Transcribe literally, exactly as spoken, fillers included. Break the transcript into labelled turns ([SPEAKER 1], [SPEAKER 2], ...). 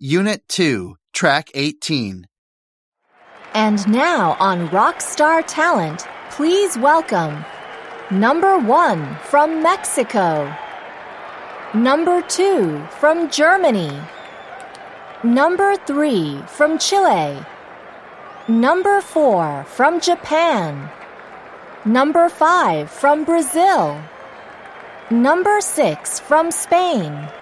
[SPEAKER 1] Unit two, Track eighteen.
[SPEAKER 2] And now on Rockstar Talent, please welcome Number one from Mexico, Number two from Germany, Number three from Chile, Number four from Japan, Number five from Brazil, Number six from Spain,